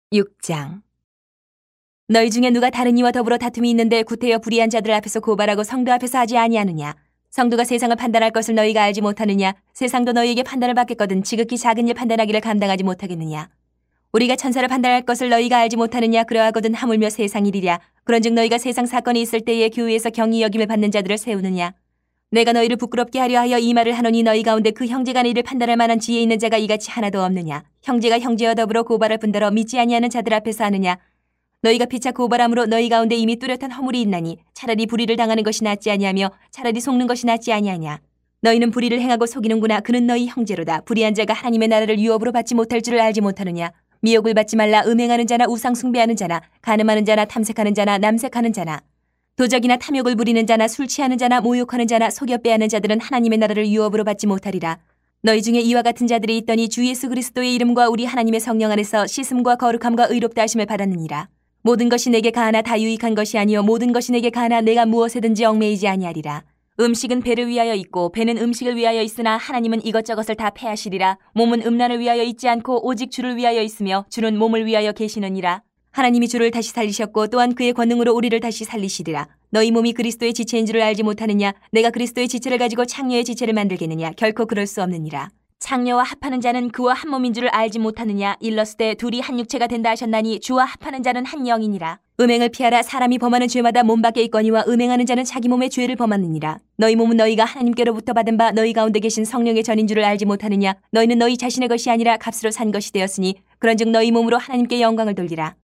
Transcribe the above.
6장. 너희 중에 누가 다른 이와 더불어 다툼이 있는데 구태여 불의한 자들 앞에서 고발하고 성도 앞에서 하지 아니하느냐? 성도가 세상을 판단할 것을 너희가 알지 못하느냐? 세상도 너희에게 판단을 받겠거든 지극히 작은 일 판단하기를 감당하지 못하겠느냐? 우리가 천사를 판단할 것을 너희가 알지 못하느냐? 그러하거든 하물며 세상 일이랴. 그런즉 너희가 세상 사건이 있을 때에 교회에서 경히 여김을 받는 자들을 세우느냐? 내가 너희를 부끄럽게 하려 하여 이 말을 하노니 너희 가운데 그 형제간의 일을 판단할 만한 지혜 있는 자가 이같이 하나도 없느냐? 형제가 형제와 더불어 고발할 뿐더러 믿지 아니하는 자들 앞에서 하느냐? 너희가 피차 고발함으로 너희 가운데 이미 뚜렷한 허물이 있나니 차라리 불의를 당하는 것이 낫지 아니하며 차라리 속는 것이 낫지 아니하냐? 너희는 불의를 행하고 속이는구나. 그는 너희 형제로다. 불의한 자가 하나님의 나라를 유업으로 받지 못할 줄을 알지 못하느냐? 미혹을 받지 말라. 음행하는 자나 우상 숭배하는 자나 간음하는 자나 탐색하는 자나 남색하는 자나 도적이나 탐욕을 부리는 자나 술 취하는 자나 모욕하는 자나 속여 빼앗는 자들은 하나님의 나라를 유업으로 받지 못하리라. 너희 중에 이와 같은 자들이 있더니 주 예수 그리스도의 이름과 우리 하나님의 성령 안에서 씻음과 거룩함과 의롭다 하심을 받았느니라. 모든 것이 내게 가하나 다 유익한 것이 아니요 모든 것이 내게 가하나 내가 무엇에든지 얽매이지 아니하리라. 음식은 배를 위하여 있고 배는 음식을 위하여 있으나 하나님은 이것저것을 다 패하시리라. 몸은 음란을 위하여 있지 않고 오직 주를 위하여 있으며 주는 몸을 위하여 계시느니라. 하나님이 주를 다시 살리셨고 또한 그의 권능으로 우리를 다시 살리시리라. 너희 몸이 그리스도의 지체인 줄을 알지 못하느냐? 내가 그리스도의 지체를 가지고 창녀의 지체를 만들겠느냐? 결코 그럴 수 없느니라. 창녀와 합하는 자는 그와 한 몸인 줄을 알지 못하느냐? 일렀으되 둘이 한 육체가 된다 하셨나니 주와 합하는 자는 한 영이니라. 음행을 피하라. 사람이 범하는 죄마다 몸 밖에 있거니와 음행하는 자는 자기 몸의 죄를 범하느니라. 너희 몸은 너희가 하나님께로부터 받은 바 너희 가운데 계신 성령의 전인 줄을 알지 못하느냐? 너희는 너희 자신의 것이 아니라 값으로 산 것이 되었으니 그런즉 너희 몸으로 하나님께 영광을 돌리라.